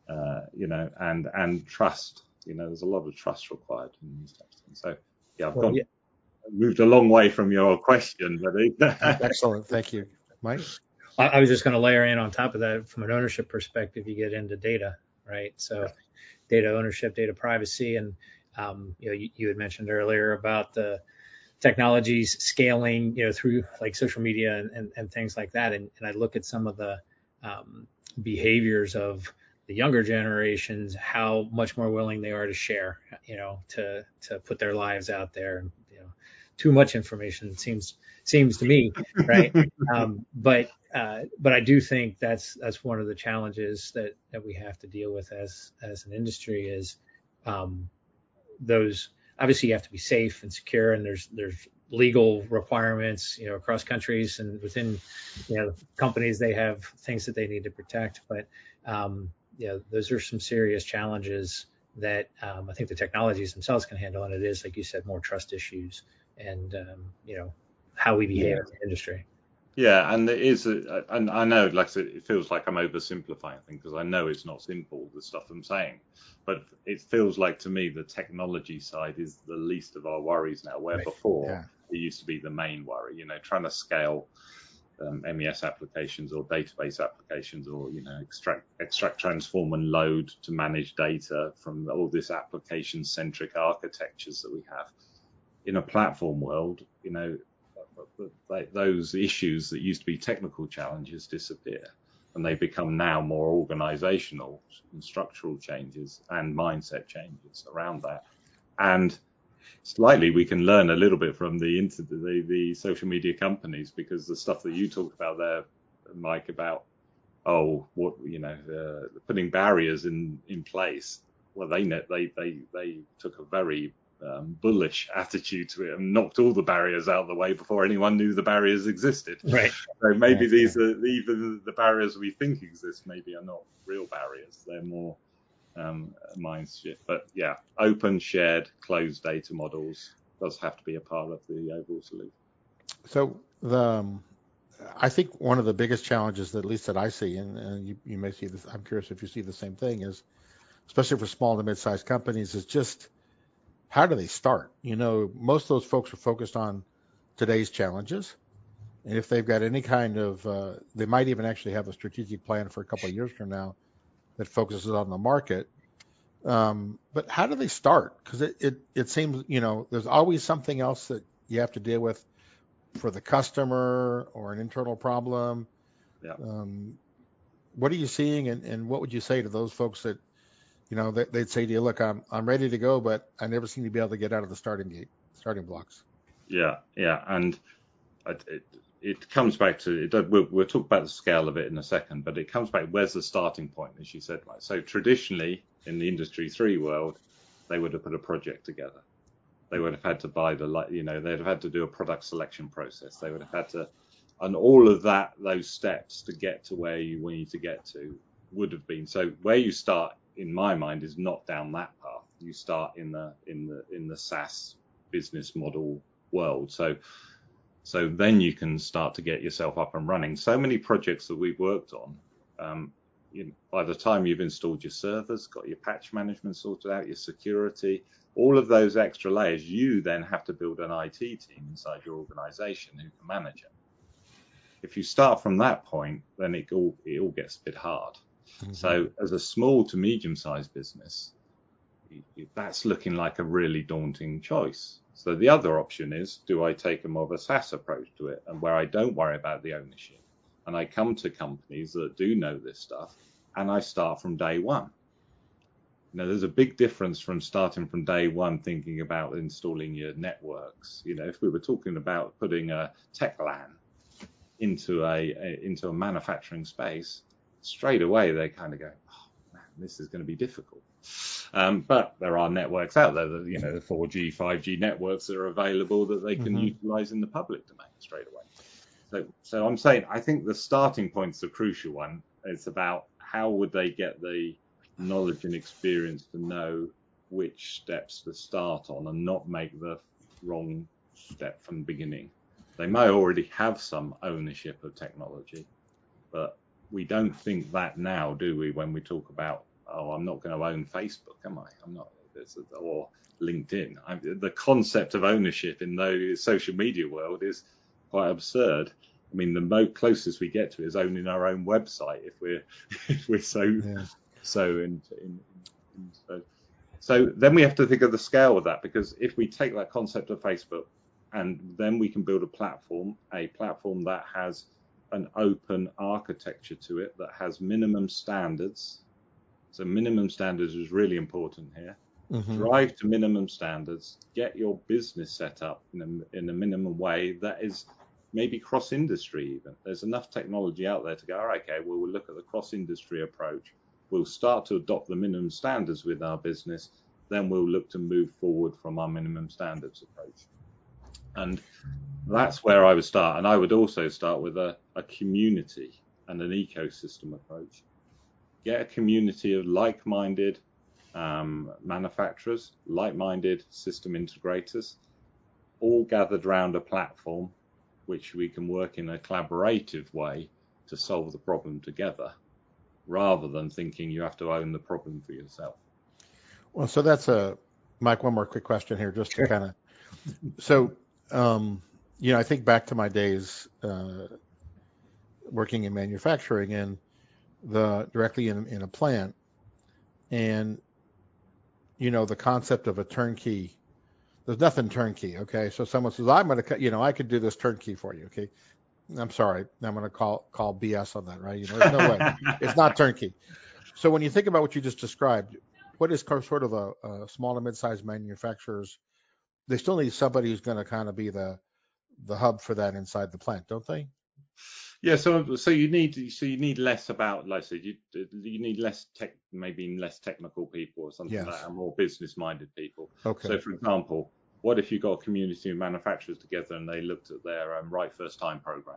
and trust. There's a lot of trust required in these types of things. So I've moved a long way from your question, but
excellent. Thank you, Mike.
I was just going to layer in on top of that, from an ownership perspective, you get into data, right? So data ownership, data privacy, and you had mentioned earlier about the technologies scaling, through like social media and things like that. And I look at some of the behaviors of the younger generations, how much more willing they are to share, to put their lives out there. And too much information seems to me, right? But I do think that's one of the challenges that we have to deal with as an industry is those. Obviously, you have to be safe and secure, and there's legal requirements, across countries and within, companies. They have things that they need to protect, but those are some serious challenges that I think the technologies themselves can handle. And it is, like you said, more trust issues and how we behave in the industry.
Yeah, and it is, and I know, like I said, it feels like I'm oversimplifying things because I know it's not simple, the stuff I'm saying, but it feels like to me the technology side is the least of our worries now, where before it used to be the main worry, trying to scale MES applications or database applications, or extract, transform, and load to manage data from all this application-centric architectures that we have. In a platform world, those issues that used to be technical challenges disappear, and they become now more organizational and structural changes and mindset changes around that. And slightly we can learn a little bit from the social media companies, because the stuff that you talked about there, Mike, about putting barriers in place. Well, they took a very bullish attitude to it and knocked all the barriers out of the way before anyone knew the barriers existed.
Right.
So maybe these are, even the barriers we think exist, maybe are not real barriers. They're more mindset. But open, shared, closed data models does have to be a part of the overall solution.
So I think one of the biggest challenges, at least that I see, and you may see this, I'm curious if you see the same thing, is especially for small to mid-sized companies, is just how do they start? Most of those folks are focused on today's challenges. And if they've got any kind of, they might even actually have a strategic plan for a couple of years from now that focuses on the market. But how do they start? Because it seems, there's always something else that you have to deal with for the customer or an internal problem.
Yeah.
What are you seeing, and what would you say to those folks that, they'd say to you, look, I'm ready to go, but I never seem to be able to get out of the starting blocks.
Yeah. And it comes back to, we'll talk about the scale of it in a second, but it comes back, where's the starting point, as you said, right? So traditionally in the Industry 3 world, they would have put a project together. They would have had to buy they'd have had to do a product selection process. They would have had to, and all of those steps to get to where you need to get to would have been. So where you start, in my mind, is not down that path. You start in the SaaS business model world. So then you can start to get yourself up and running. So many projects that we've worked on, by the time you've installed your servers, got your patch management sorted out, your security, all of those extra layers, you then have to build an IT team inside your organization who can manage it. If you start from that point, then it all gets a bit hard. Mm-hmm. So as a small to medium-sized business, that's looking like a really daunting choice. So the other option is, do I take a more of a SaaS approach to it, and where I don't worry about the ownership, and I come to companies that do know this stuff, and I start from day one. There's a big difference from starting from day one thinking about installing your networks. If we were talking about putting a tech LAN into a manufacturing space, straight away they kind of go, oh man, this is going to be difficult. But there are networks out there that, the 4G, 5G networks that are available that they can utilize in the public domain straight away. So I'm saying, I think the starting point's the crucial one. It's about how would they get the knowledge and experience to know which steps to start on and not make the wrong step from the beginning. They may already have some ownership of technology, but we don't think that now, do we, when we talk about, oh, I'm not going to own Facebook, am I? I'm not, or LinkedIn. The concept of ownership in the social media world is quite absurd. I mean, the closest we get to is owning our own website if we're so then we have to think of the scale of that, because if we take that concept of Facebook and then we can build a platform that has an open architecture to it, that has minimum standards. So minimum standards is really important here. Mm-hmm. Drive to minimum standards, get your business set up in a minimum way that is maybe cross-industry even. There's enough technology out there to go, all right, okay, well, we'll look at the cross-industry approach. We'll start to adopt the minimum standards with our business. Then we'll look to move forward from our minimum standards approach. And that's where I would start. And I would also start with a community and an ecosystem approach. Get a community of like-minded manufacturers, like-minded system integrators, all gathered around a platform which we can work in a collaborative way to solve the problem together, rather than thinking you have to own the problem for yourself.
Well, so that's Mike, one more quick question here, just to kind of, so, I think back to my days working in manufacturing and directly in a plant, and, the concept of a turnkey. There's nothing turnkey, okay? So someone says, I'm going to, I could do this turnkey for you, okay? I'm sorry, I'm going to call BS on that, right? There's no way. It's not turnkey. So when you think about what you just described, what is sort of a small to mid-sized manufacturers, they still need somebody who's going to kind of be the hub for that inside the plant, don't they?
Yeah, so you need less about, like I said, you need less maybe less technical people or something like that, and more business-minded people.
Okay.
So, for example, what if you got a community of manufacturers together and they looked at their right first time program?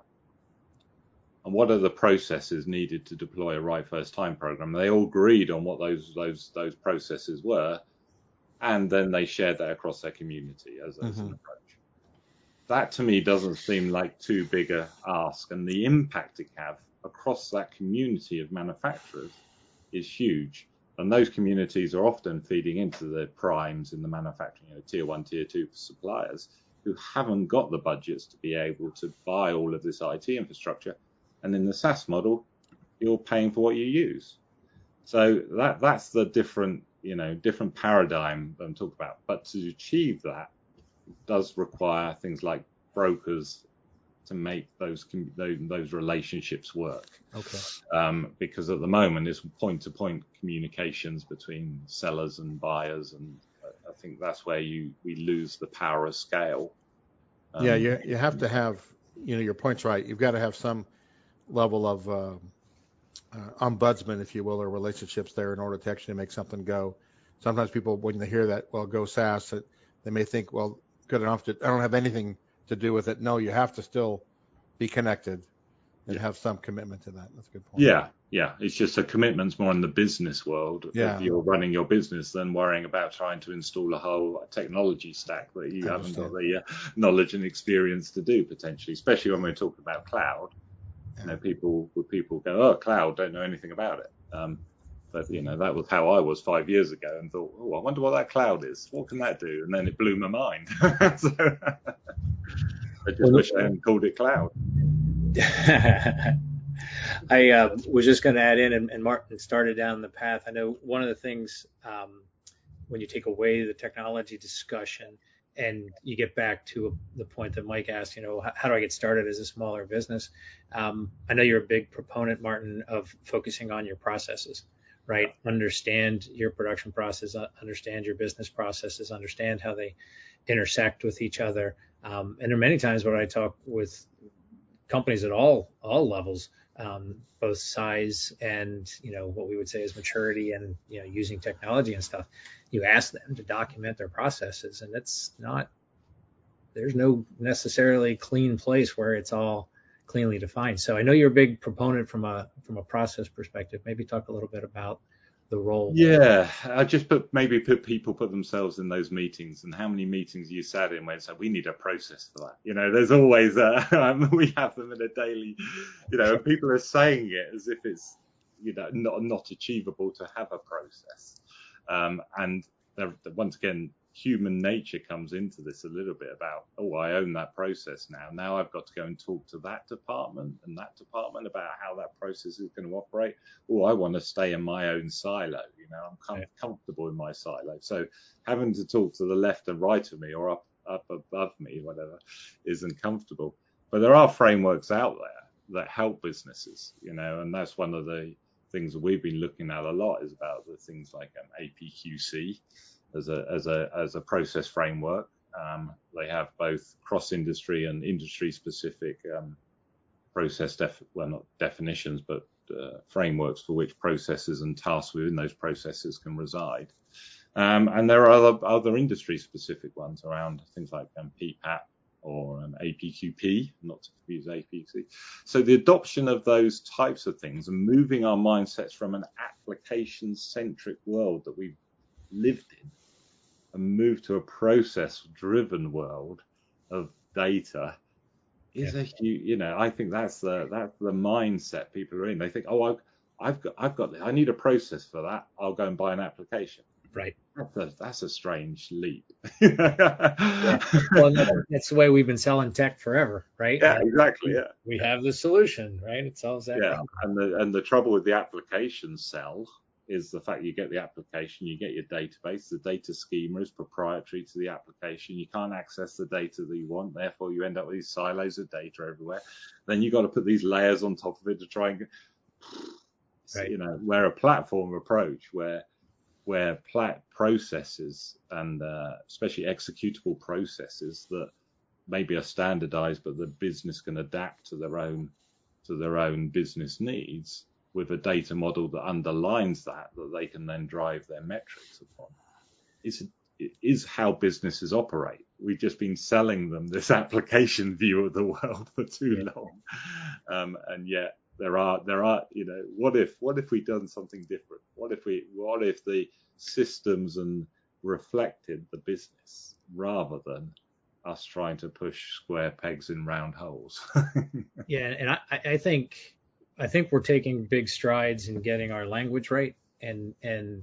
And what are the processes needed to deploy a right first time program? They all agreed on what those processes were, and then they shared that across their community as an approach. That to me doesn't seem like too big a ask, and the impact it can have across that community of manufacturers is huge. And those communities are often feeding into the primes in the manufacturing, tier 1, tier 2 suppliers who haven't got the budgets to be able to buy all of this IT infrastructure. And in the SaaS model, you're paying for what you use. So that's the different paradigm that I'm talking about. But to achieve that does require things like brokers to make those relationships work.
Okay.
Because at the moment it's point-to-point communications between sellers and buyers, and I think that's where we lose the power of scale.
You have to have, your point's right. You've got to have some level of ombudsman, if you will, or relationships there in order to actually make something go. Sometimes people, when they hear that, well, go SaaS, they may think, well, good enough I don't have anything to do with it. No, you have to still be connected and have some commitment to that. That's a good point.
Yeah. It's just a commitment's more in the business world.
Yeah.
If you're running your business than worrying about trying to install a whole technology stack that you haven't got the knowledge and experience to do, potentially, especially when we're talking about cloud. Yeah. People go, oh, cloud, don't know anything about it. But that was how I was 5 years ago, and thought, oh, I wonder what that cloud is. What can that do? And then it blew my mind. So I just wish I hadn't called it cloud.
I was just going to add in, and Martin started down the path. I know one of the things when you take away the technology discussion and you get back to the point that Mike asked, how do I get started as a smaller business? I know you're a big proponent, Martin, of focusing on your processes. Right. Understand your production process, understand your business processes, understand how they intersect with each other. And there are many times when I talk with companies at all levels, both size and, what we would say is maturity and, using technology and stuff. You ask them to document their processes, and there's no necessarily clean place where it's all cleanly defined. So I know you're a big proponent from a process perspective. Maybe talk a little bit about the role.
Yeah, I just people put themselves in those meetings, and how many meetings you sat in where it's like, we need a process for that. There's always we have them in a daily, and people are saying it as if it's not achievable to have a process, and once again, human nature comes into this a little bit about, I own that process now. Now I've got to go and talk to that department and that department about how that process is going to operate. I want to stay in my own silo. I'm comfortable in my silo. So having to talk to the left and right of me or up above me, whatever, isn't comfortable. But there are frameworks out there that help businesses, and that's one of the things that we've been looking at a lot is about the things like APQC. As a process framework. They have both cross-industry and industry-specific process, not definitions, but frameworks for which processes and tasks within those processes can reside. And there are other industry-specific ones around things like PPAP or APQP, not to confuse APQC. So the adoption of those types of things and moving our mindsets from an application-centric world that we've lived in and move to a process-driven world of data is a huge. I think that's the mindset people are in. They think, I need a process for that. I'll go and buy an application.
Right.
That's a strange leap.
Yeah. Well, that's the way we've been selling tech forever, right?
Yeah, exactly. Yeah.
We have the solution, right? It solves that problem.
And the trouble with the application sell is the fact you get the application, you get your database. The data schema is proprietary to the application. You can't access the data that you want. Therefore, you end up with these silos of data everywhere. Then you've got to put these layers on top of it to try and get, where a platform approach where processes and especially executable processes that maybe are standardized, but the business can adapt to their own business needs, with a data model that underlines that they can then drive their metrics upon, is how businesses operate. We've just been selling them this application view of the world for too long, and yet there are what if we'd done something different? What if the systems and reflected the business rather than us trying to push square pegs in round holes?
Yeah, and I think we're taking big strides in getting our language right and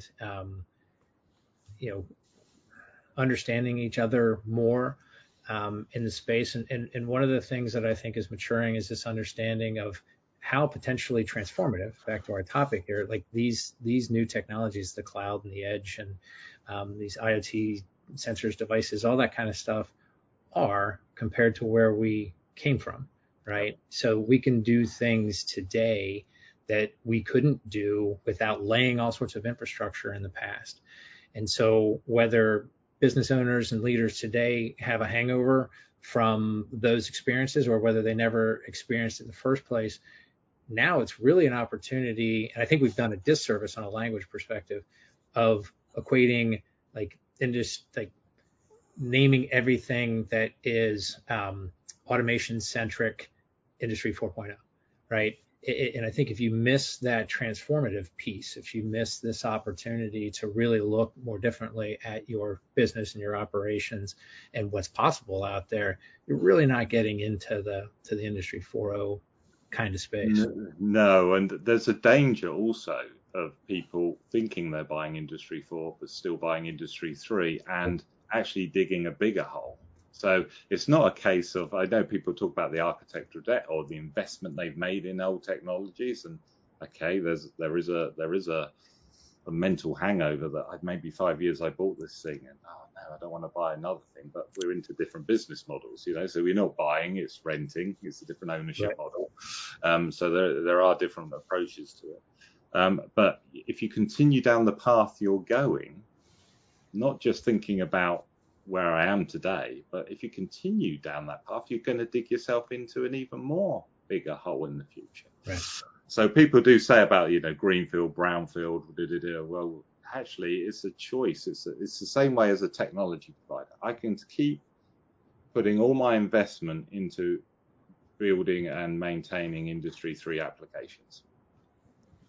understanding each other more in the space. And one of the things that I think is maturing is this understanding of how potentially transformative, back to our topic here, like these new technologies, the cloud and the edge and these IoT sensors, devices, all that kind of stuff are compared to where we came from. Right. So we can do things today that we couldn't do without laying all sorts of infrastructure in the past. And so whether business owners and leaders today have a hangover from those experiences or whether they never experienced it in the first place, now it's really an opportunity. And I think we've done a disservice on a language perspective of equating naming everything that is automation centric Industry 4.0, right? And I think if you miss that transformative piece, if you miss this opportunity to really look more differently at your business and your operations and what's possible out there, you're really not getting into the Industry 4.0 kind of space.
No, and there's a danger also of people thinking they're buying Industry 4 but still buying Industry 3 and actually digging a bigger hole. So it's not a case of, I know people talk about the architectural debt or the investment they've made in old technologies, and okay, there is a mental hangover that maybe 5 years I bought this thing and no, I don't want to buy another thing, but we're into different business models, so we're not buying, it's renting, it's a different ownership model. So there are different approaches to it. But if you continue down the path you're going, not just thinking about where I am today, but if you continue down that path, you're going to dig yourself into an even more bigger hole in the future.
Right.
So people do say about, greenfield, brownfield, well, actually it's a choice. It's the same way as a technology provider. I can keep putting all my investment into building and maintaining Industry 3 applications.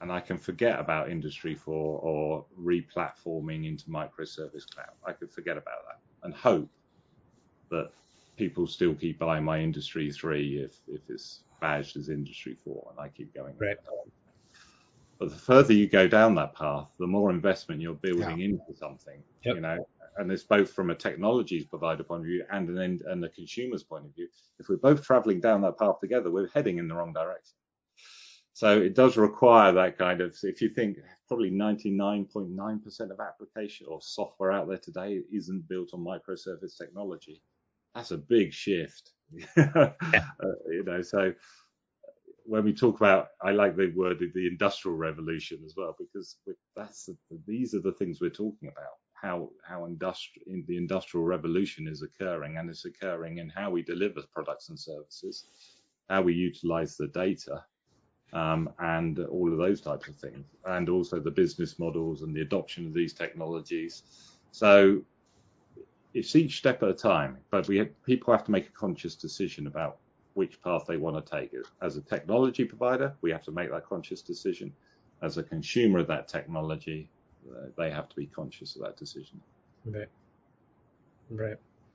and I can forget about Industry 4 or re-platforming into microservice cloud. I could forget about that and hope that people still keep buying my Industry 3 if it's badged as Industry 4, and I keep going.
Right.
But the further you go down that path, the more investment you're building into something,
Yep.
you know, and it's both from a technologies provider point of view and the consumer's point of view. If we're both traveling down that path together, we're heading in the wrong direction. So it does require that kind of, if you think probably 99.9% of application or software out there today isn't built on microservice technology, that's a big shift. You know, so when we talk about, I like the word the industrial revolution as well, because these are the things we're talking about. How the industrial revolution is occurring, and it's occurring in how we deliver products and services, how we utilize the data, and all of those types of things, and also the business models and the adoption of these technologies. So it's each step at a time, but people have to make a conscious decision about which path they want to take. As a technology provider, we have to make that conscious decision. As a consumer of that technology, they have to be conscious of that decision.
Right. Right.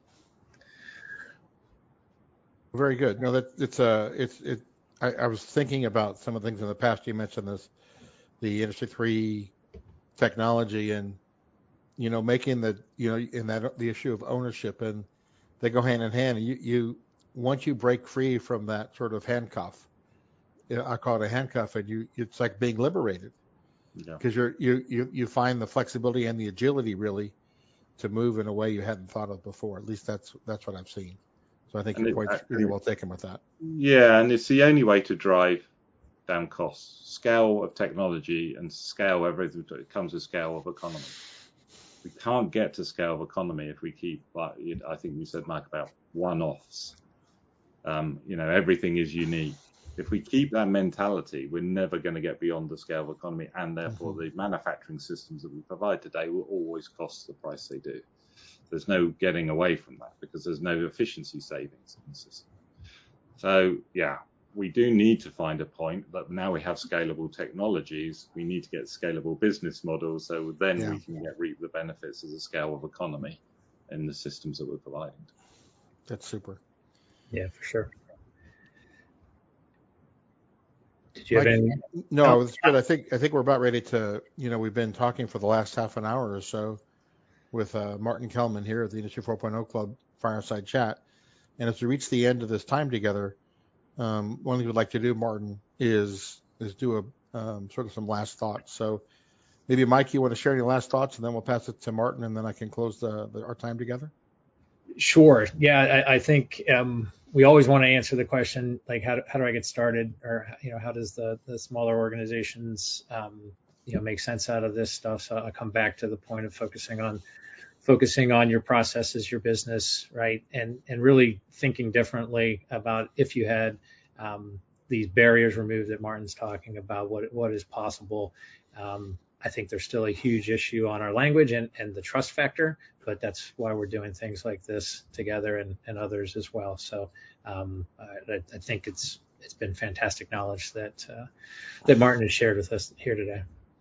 Very good. No, I was thinking about some of the things in the past. You mentioned the Industry 3 technology, and making the issue of ownership, and they go hand in hand. You once you break free from that sort of handcuff, I call it a handcuff, and it's like being liberated, because you find the flexibility and the agility really to move in a way you hadn't thought of before. At least that's what I've seen. So I think your point's really well taken with that.
Yeah, and it's the only way to drive down costs. Scale of technology and scale everything. It comes with scale of economy. We can't get to scale of economy if we keep, I think you said, Mike, about one-offs. Everything is unique. If we keep that mentality, we're never going to get beyond the scale of economy, and therefore the manufacturing systems that we provide today will always cost the price they do. There's no getting away from that, because there's no efficiency savings in the system. So, we do need to find a point that now we have scalable technologies, we need to get scalable business models, so then we can reap the benefits of the scale of economy in the systems that we're providing.
That's super.
Yeah, for sure. Did you have any?
No, it's good. I think we're about ready to, we've been talking for the last half an hour or so with Martin Kelman here at the Industry 4.0 Club Fireside Chat. And as we reach the end of this time together, one thing we'd like to do, Martin, is do a sort of some last thoughts. So maybe, Mike, you want to share any last thoughts, and then we'll pass it to Martin, and then I can close our time together?
Sure. Yeah, I think we always want to answer the question, like, how do I get started, or how does the smaller organizations make sense out of this stuff? So I'll come back to the point of focusing on your processes, your business, right, and really thinking differently about, if you had these barriers removed that Martin's talking about, what is possible. I think there's still a huge issue on our language and the trust factor, but that's why we're doing things like this together, and others as well. So I think it's been fantastic knowledge that Martin has shared with us here today.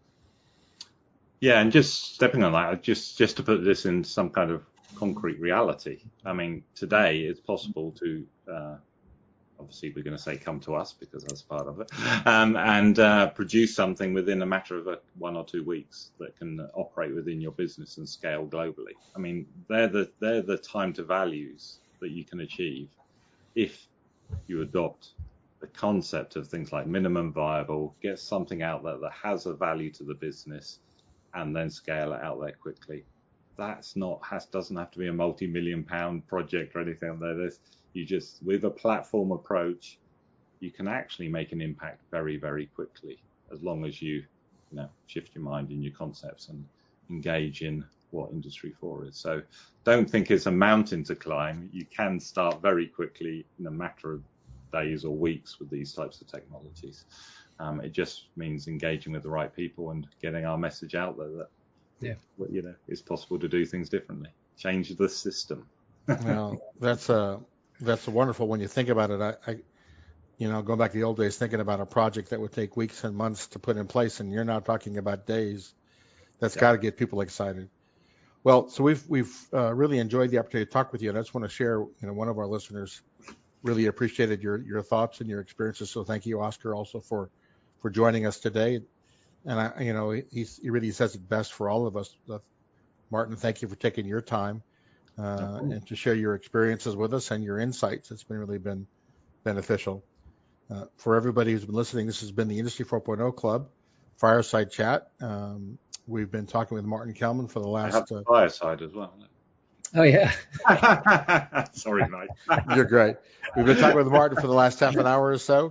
Yeah, and just stepping on that, just to put this in some kind of concrete reality. I mean, today it's possible to, obviously we're going to say come to us because that's part of it, and produce something within a matter of 1 or 2 weeks that can operate within your business and scale globally. I mean, they're the time to values that you can achieve if you adopt the concept of things like minimum viable, get something out there that has a value to the business, and then scale it out there quickly. Doesn't have to be a multi-million-pound project or anything like that. You just, with a platform approach, you can actually make an impact very, very quickly, as long as you shift your mind in your concepts and engage in what Industry 4 is. So don't think it's a mountain to climb. You can start very quickly in a matter of days or weeks with these types of technologies. It just means engaging with the right people and getting our message out there that it's possible to do things differently. Change the system.
Well, that's wonderful when you think about it. going back to the old days, thinking about a project that would take weeks and months to put in place, and you're now talking about days. That's got to get people excited. Well, so we've really enjoyed the opportunity to talk with you, and I just want to share, one of our listeners really appreciated your thoughts and your experiences. So thank you, Oscar, also for joining us today. And he really says it best for all of us. Martin, thank you for taking your time and to share your experiences with us and your insights. It's really been beneficial. For everybody who's been listening, this has been the Industry 4.0 Club Fireside Chat. We've been talking with Martin Kelman for the last...
fireside as well.
Oh, yeah.
Sorry, mate.
You're great. We've been talking with Martin for the last half an hour or so.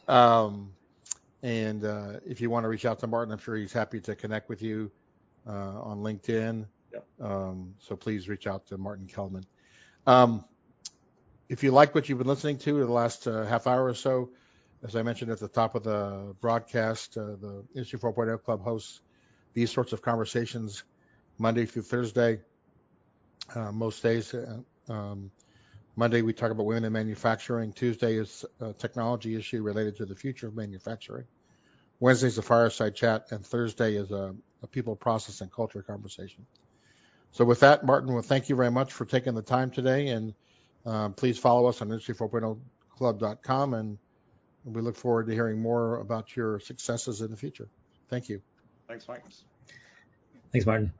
And if you want to reach out to Martin, I'm sure he's happy to connect with you on LinkedIn.
Yep.
So please reach out to Martin Kelman. If you like what you've been listening to the last half hour or so, as I mentioned at the top of the broadcast, the Industry 4.0 Club hosts these sorts of conversations Monday through Thursday, most days. Monday, we talk about women in manufacturing. Tuesday is a technology issue related to the future of manufacturing. Wednesday is a fireside chat, and Thursday is a people, process, and culture conversation. So with that, Martin, well, thank you very much for taking the time today, and please follow us on industry4.0club.com, and we look forward to hearing more about your successes in the future. Thank you.
Thanks, Mike.
Thanks, Martin.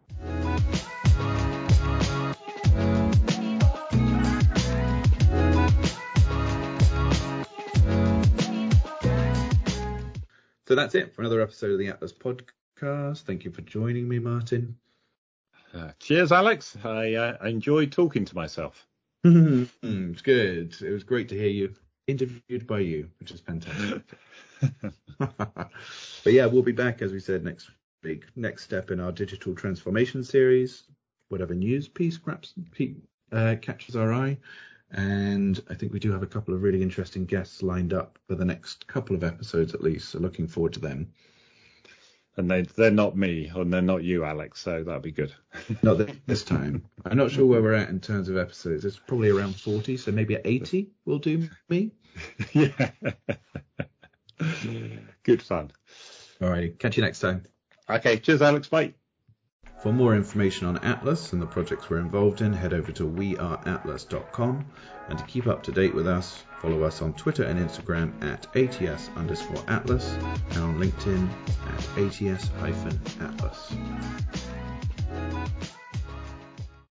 So that's it for another episode of the Atlas Podcast. Thank you for joining me, Martin.
Cheers, Alex. I enjoyed talking to myself.
It's good. It was great to hear you interviewed by you, which is fantastic. But yeah, we'll be back, as we said, next week. Next step in our digital transformation series. Whatever news piece catches our eye. And I think we do have a couple of really interesting guests lined up for the next couple of episodes at least. So looking forward to them.
And they're not me, and they're not you, Alex, so that'll be good.
Not this time. I'm not sure where we're at in terms of episodes. It's probably around 40, so maybe at 80 will do me.
Yeah. Good fun.
All right. Catch you next time.
Okay. Cheers, Alex. Bye.
For more information on Atlas and the projects we're involved in, head over to weareatlas.com. And to keep up to date with us, follow us on Twitter and Instagram at @ATS_Atlas and on LinkedIn at @ATS-Atlas.